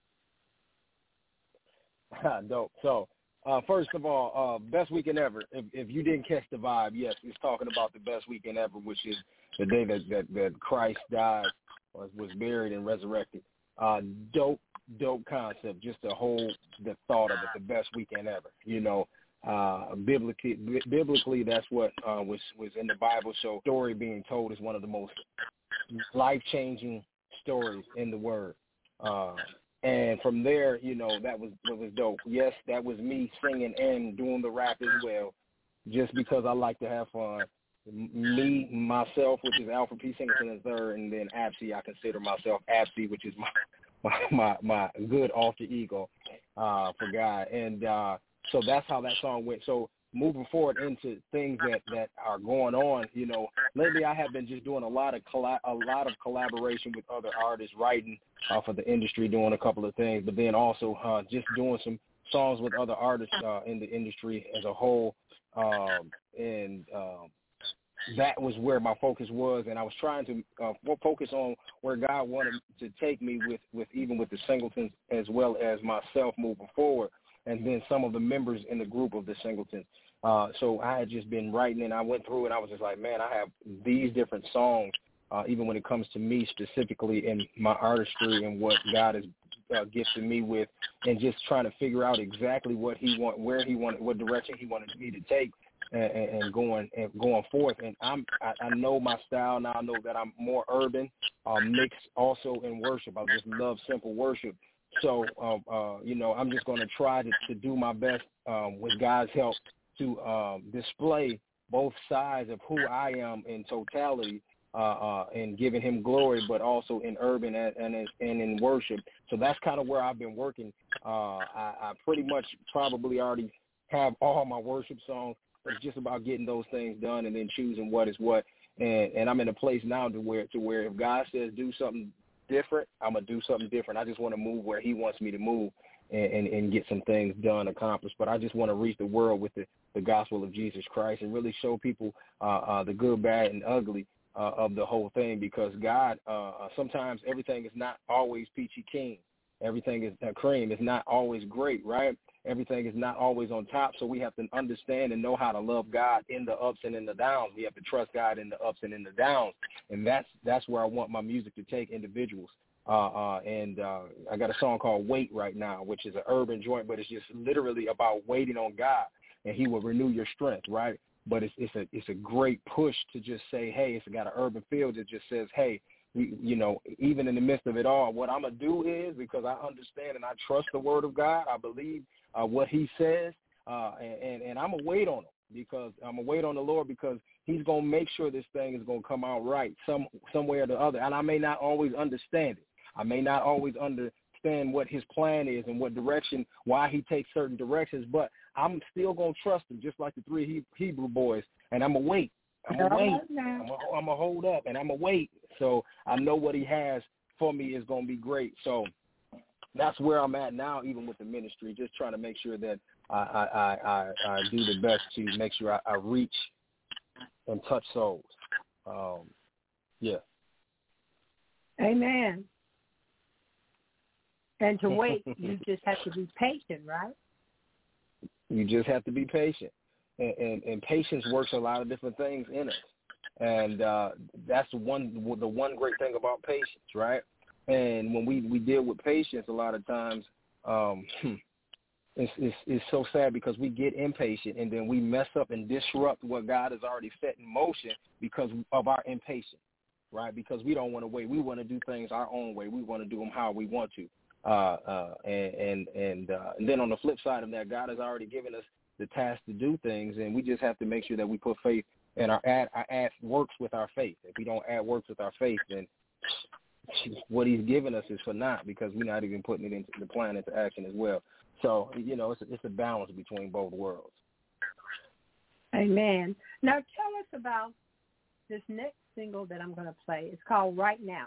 Dope. So, first of all, best weekend ever. If you didn't catch the vibe, yes, it's talking about the best weekend ever, which is the day that Christ died, was buried and resurrected. Dope concept. Just the thought of it, the best weekend ever. You know, biblically, that's what was in the Bible. So, story being told is one of the most life-changing stories in the Word. And from there, you know, that was dope. Yes, that was me singing and doing the rap as well, just because I like to have fun. Me, myself, which is Alfred P. Singleton III, and then Absy, I consider myself Absy, which is my good alter ego for God. And so that's how that song went. So moving forward into things that are going on, you know, lately I have been just doing a lot of collaboration with other artists, writing for the industry, doing a couple of things, but then also just doing some songs with other artists in the industry as a whole. That was where my focus was, and I was trying to focus on where God wanted to take me with even with the Singletons as well as myself moving forward, and then some of the members in the group of the Singletons. So I had just been writing, and I went through, and I was just like, man, I have these different songs, even when it comes to me specifically in my artistry and what God has gifted me with, and just trying to figure out exactly what he want, where he wanted, what direction he wanted me to take. And going forth, and I know my style now. I know that I'm more urban, mixed also in worship. I just love simple worship. So you know, I'm just going to try to do my best with God's help to display both sides of who I am in totality, and giving Him glory, but also in urban and in worship. So that's kind of where I've been working. I pretty much probably already have all my worship songs. It's just about getting those things done and then choosing what is what. And I'm in a place now to where if God says do something different, I'm going to do something different. I just want to move where He wants me to move and get some things done, accomplished. But I just want to reach the world with the gospel of Jesus Christ and really show people the good, bad, and ugly of the whole thing, because God, sometimes everything is not always peachy keen. Everything is cream. It's not always great, right? Everything is not always on top, so we have to understand and know how to love God in the ups and in the downs. We have to trust God in the ups and in the downs, and that's where I want my music to take individuals. And I got a song called Wait right now, which is an urban joint, but it's just literally about waiting on God, and He will renew your strength, right? But it's a great push to just say, hey, it's got an urban feel that just says, hey, you know, even in the midst of it all, what I'm going to do is, because I understand and I trust the word of God, I believe what He says, and I'm going to wait on Him, because I'm going to wait on the Lord, because He's going to make sure this thing is going to come out right some way or the other. And I may not always understand it. I may not always understand what His plan is and what direction, why He takes certain directions, but I'm still going to trust Him, just like the three Hebrew boys, and I'm going to wait. I'm going to wait. I'm going to hold up, and I'm going to wait. So I know what He has for me is going to be great. So that's where I'm at now, even with the ministry, just trying to make sure that I do the best to make sure I reach and touch souls. Yeah. Amen. And to wait, you just have to be patient, right? You just have to be patient. And patience works a lot of different things in us. And that's the one great thing about patience, right? And when we deal with patience, a lot of times it's so sad because we get impatient and then we mess up and disrupt what God has already set in motion because of our impatience, right? Because we don't want to wait. We want to do things our own way. We want to do them how we want to. And then on the flip side of that, God has already given us the task to do things, and we just have to make sure that we put faith and add works with our faith. If we don't add works with our faith, then what He's given us is for naught because we're not even putting it into the plan into action as well. So it's a balance between both worlds. Amen. Now tell us about this next single that I'm going to play. It's called Right Now.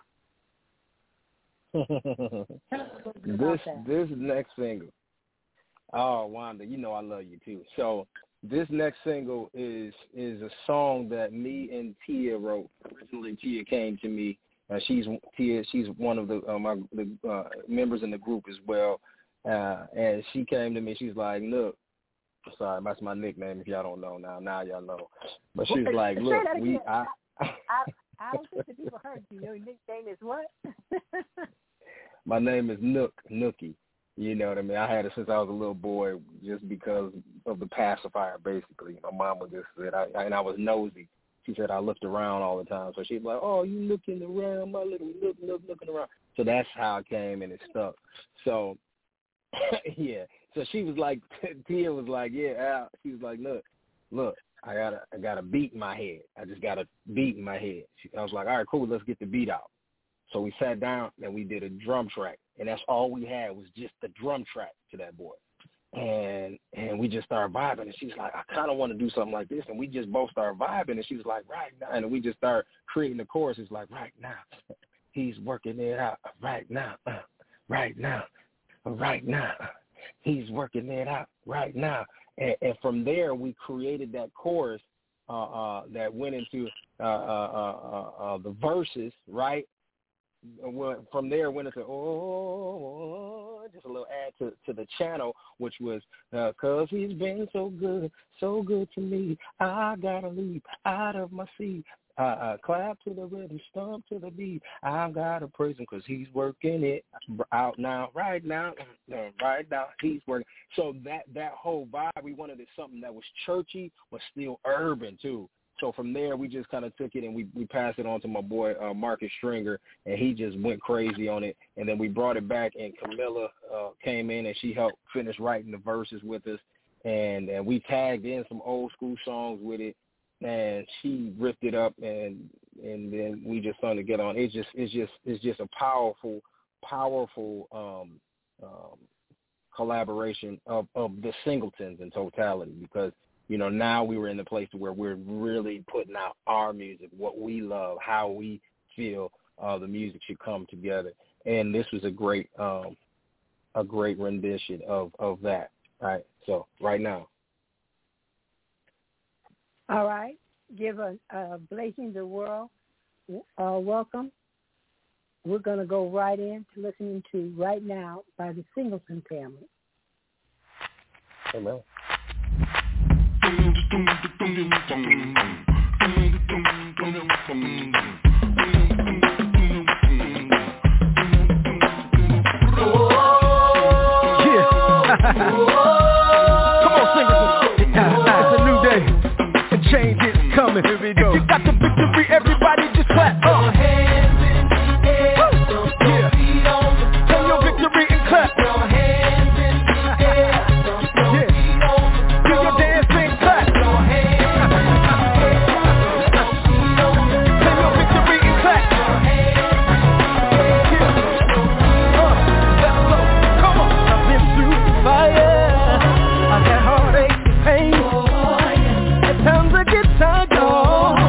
This next single. Oh, Wanda, you know I love you too. So this next single is a song that me and Tia wrote. Originally, Tia came to me. She's one of the members in the group as well. And she came to me. She's like, look, sorry, that's my nickname. If y'all don't know now y'all know. But she's like, look, I don't think the people heard you. Your nickname is what? My name is Nookie. You know what I mean? I had it since I was a little boy just because of the pacifier, basically. My mom would just said, and I was nosy. She said I looked around all the time. So she'd be like, oh, you looking around, my little looking around. So that's how it came and it stuck. So, yeah. So she was like, Tia was like, yeah, Al. She was like, look, I got a beat in my head. I just got a beat in my head. I was like, all right, cool, let's get the beat out. So we sat down and we did a drum track, and that's all we had was just the drum track to that boy. And we just started vibing, and she's like, I kind of want to do something like this, and we just both started vibing, and she was like, right now, and we just started creating the chorus. It's like, right now, he's working it out, right now, right now, right now, he's working it out, right now. And from there, we created that chorus that went into the verses, right? From there, went into just a little add to the channel, which was 'cause he's been so good to me. I gotta leap out of my seat. Clap to the rhythm, stomp to the beat. I've gotta praise him 'cause he's working it out now, right now. He's working. So that whole vibe, we wanted it something that was churchy but still urban too. So from there, we just kind of took it and we passed it on to my boy, Marcus Stringer, and he just went crazy on it. And then we brought it back, and Camilla came in, and she helped finish writing the verses with us. And we tagged in some old school songs with it, and she ripped it up, and then we just started to get on. It's just a powerful collaboration of the Singletons in totality, because now we were in the place where we're really putting out our music, what we love, how we feel the music should come together. And this was a great rendition of that, right? So right now. All right. Give a Blazing the World welcome. We're going to go right into listening to Right Now by the Singleton family. Amen. It's a new day. A change is coming. Here we go. If you got the victory, everybody just clap. Your hands in the air. Don't beat on the floor. Turn your victory and clap. Your hands in the air. Don't beat on the floor. Do your dance and clap. Your hands in the air. Don't beat on the floor. Turn your victory and clap. Your hands in the air. Let's go. Come on. I've been through the fire. I've had heartache and pain. At times I get tired, y'all.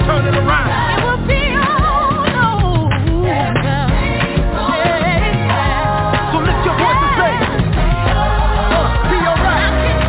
turn it around. It will be all over. So lift your voice and say, be alright.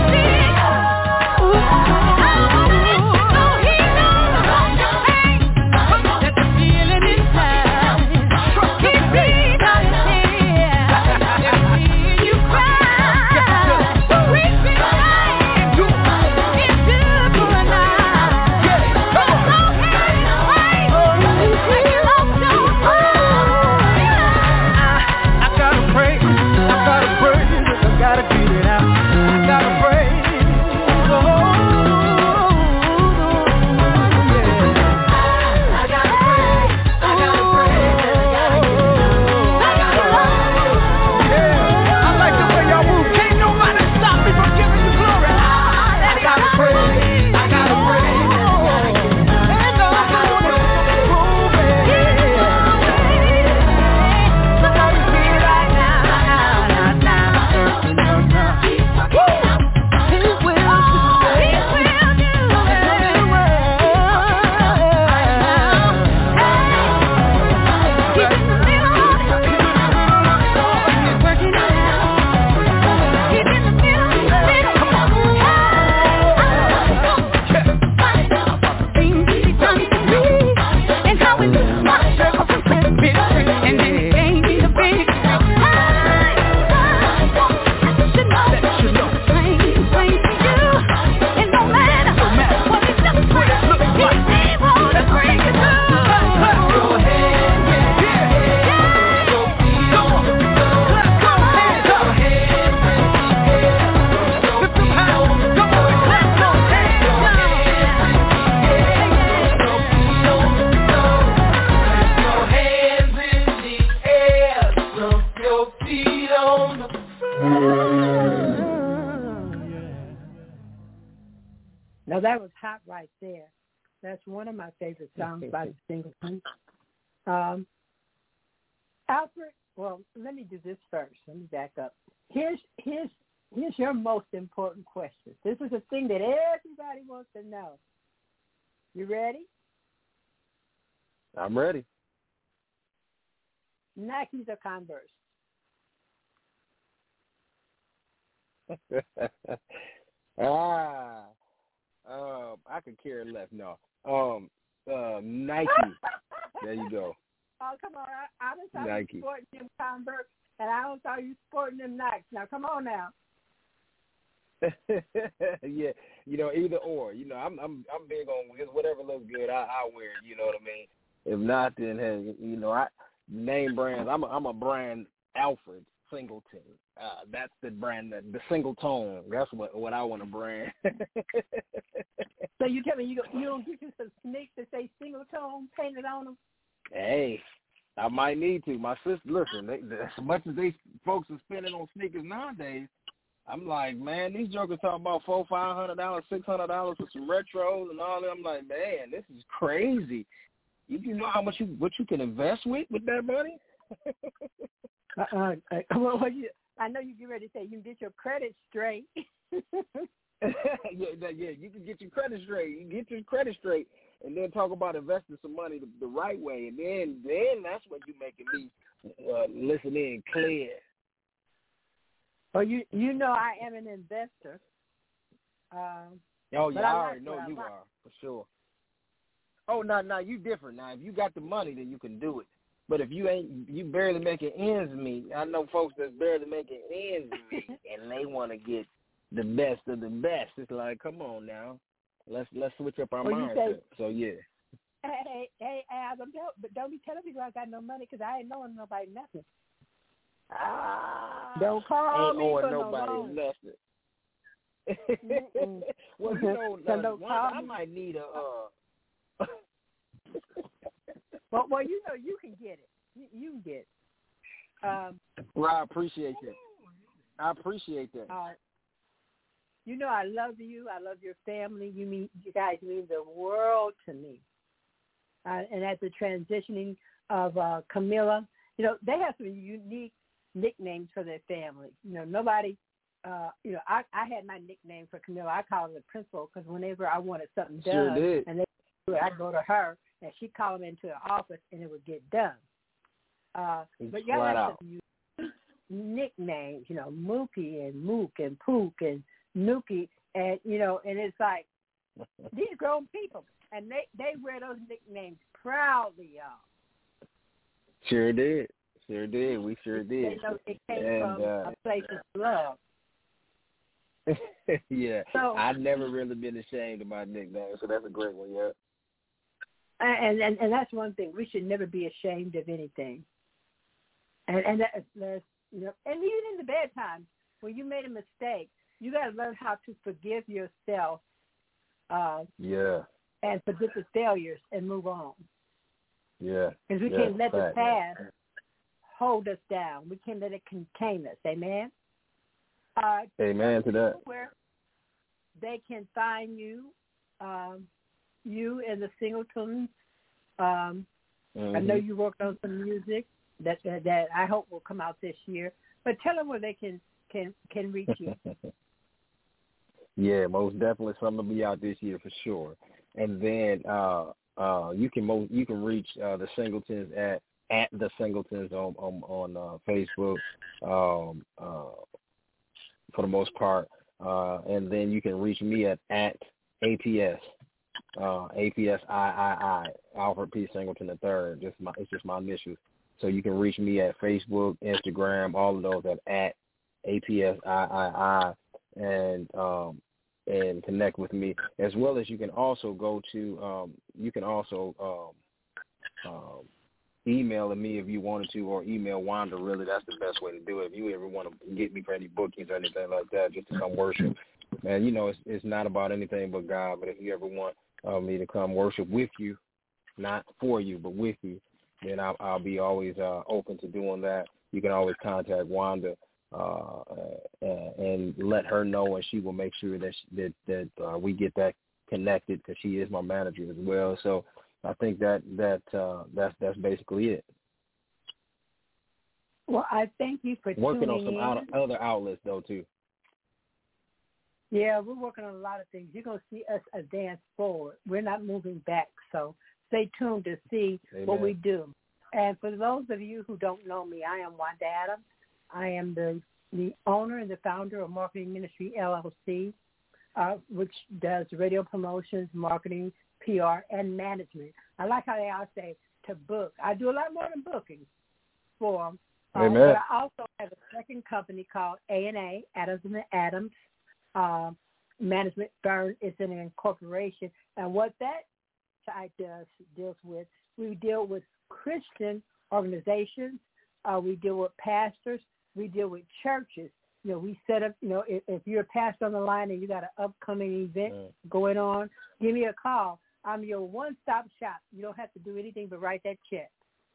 Now that was hot right there. That's one of my favorite songs by the Singletons. Alfred, well, let me do this first. Let me back up. Here's your most important question. This is a thing that everybody wants to know. You ready? I'm ready. Nikes or Converse? I could care less. No. Nike. There you go. Oh, come on. I done saw Nike. you sporting them Converse, and I don't saw you sporting them Nikes. Now, come on now. Yeah, either or. I'm big on whatever looks good. I wear it. You know what I mean? If not, then hey, I name brands. I'm a brand Alfred Singleton. That's the brand, the single tone. That's what I want to brand. So you tell me you don't get you some sneaks that say single tone painted on them? Hey, I might need to. My sister, listen, as much as folks are spending on sneakers nowadays, I'm like, man, these jokers talking about $400, $500, $600 for some retros and all that. I'm like, man, this is crazy. You know how much what you can invest with that money? Well, I know you get ready to say you can get your credit straight. Yeah, you can get your credit straight. You get your credit straight, and then talk about investing some money the right way, and then that's what you're making me listen in clear. Well, you know I am an investor. Oh yeah, I already know you are for sure. Oh no, you different now. If you got the money, then you can do it. But if you barely making ends meet. I know folks that's barely making ends meet, and they want to get the best of the best. It's like, come on now, let's switch up our mindset. So yeah. Hey, Adam, but don't be telling people I got no money because I ain't knowing nobody nothing. Don't call ain't me for nobody no loan. Nothing. Well, I might need a. Well, you know you can get it. You can get it. Well, I appreciate that. I appreciate that. You know I love you. I love your family. You guys mean the world to me. And at the transitioning of Camilla, they have some unique nicknames for their family. Nobody. I had my nickname for Camilla. I called her the principal because whenever I wanted something done, sure did. and do it. I'd go to her, and she'd call me into the office, and it would get done. But y'all have some nicknames, Mookie and Mook and Pook and Nookie, and, and it's like, these grown people, and they wear those nicknames proudly, y'all. Sure did. We sure did. They know it came from a place of love. Yeah. So, I've never really been ashamed of my nickname, so that's a great one, yeah. And that's one thing. We should never be ashamed of anything. And that's and even in the bad times, when you made a mistake, you got to learn how to forgive yourself. And forget the failures and move on. Yeah. Because we can't let the past hold us down. We can't let it contain us. Amen? Amen to that. Where they can find you, you and the Singletons. I know you worked on some music that I hope will come out this year. But tell them where they can reach you. Yeah, most definitely something will be out this year for sure. And then you can reach the Singletons at the Singletons on Facebook for the most part, and then you can reach me at APS APSIII Alfred P. Singleton III. It's just my initials. So you can reach me at Facebook, Instagram, all of those at APSIII, and connect with me, as well as you can also go to email me if you wanted to, or email Wanda. Really, that's the best way to do it. If you ever want to get me for any bookings or anything like that, just to come worship. And it's not about anything but God. But if you ever want me to come worship with you, not for you, but with you, then I'll be always open to doing that. You can always contact Wanda and let her know, and she will make sure that we get that connected, because she is my manager as well. So I think that's basically it. Well, I thank you for working tuning on some other outlets though too. Yeah, we're working on a lot of things. You're going to see us advance forward. We're not moving back, so stay tuned to see what we do. And for those of you who don't know me, I am Wanda Adams. I am the owner and the founder of Marketing Ministry, LLC, which does radio promotions, marketing, PR, and management. I like how they all say to book. I do a lot more than booking for them. But I also have a second company called A&A, Adams and Adams Management Firm. It's an incorporation. And what that side deals with, we deal with Christian organizations. We deal with pastors. We deal with churches. We set up, if you're a pastor on the line and you got an upcoming event going on, give me a call. I'm your one-stop shop. You don't have to do anything but write that check.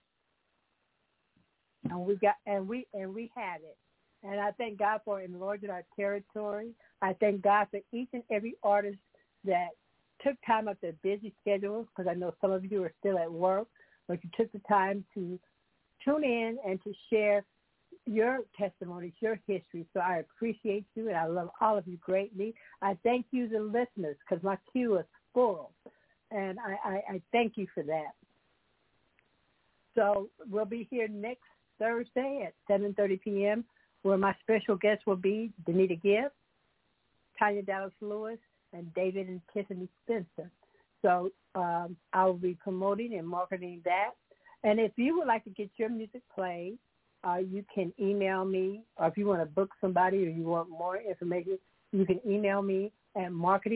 And we have it. And I thank God for enlarging our territory. I thank God for each and every artist that took time out their busy schedules, because I know some of you are still at work, but you took the time to tune in and to share your testimonies, your history. So I appreciate you, and I love all of you greatly. I thank you, the listeners, because my queue is full, and I thank you for that. So we'll be here next Thursday at 7:30 p.m., where my special guests will be Danita Gibbs, Tanya Dallas Lewis, and David and Tiffany Spencer. So I will be promoting and marketing that. And if you would like to get your music played, you can email me, or if you want to book somebody or you want more information, you can email me at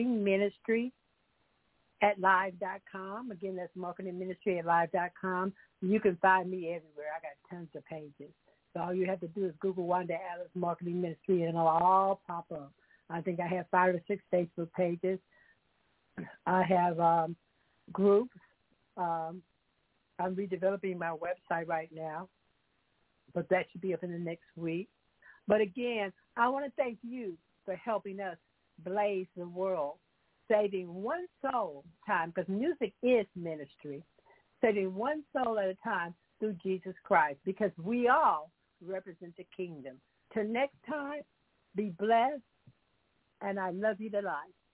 marketingministry@live.com. Again, that's marketingministry@live.com. You can find me everywhere. I got tons of pages. So all you have to do is Google Wanda Adams Marketing Ministry, and it'll all pop up. I think I have 5 or 6 Facebook pages. I have groups. I'm redeveloping my website right now, but that should be up in the next week. But again, I want to thank you for helping us blaze the world, saving one soul time, because music is ministry, saving one soul at a time through Jesus Christ, because we all represent the kingdom. Till next time, be blessed, and I love you to life.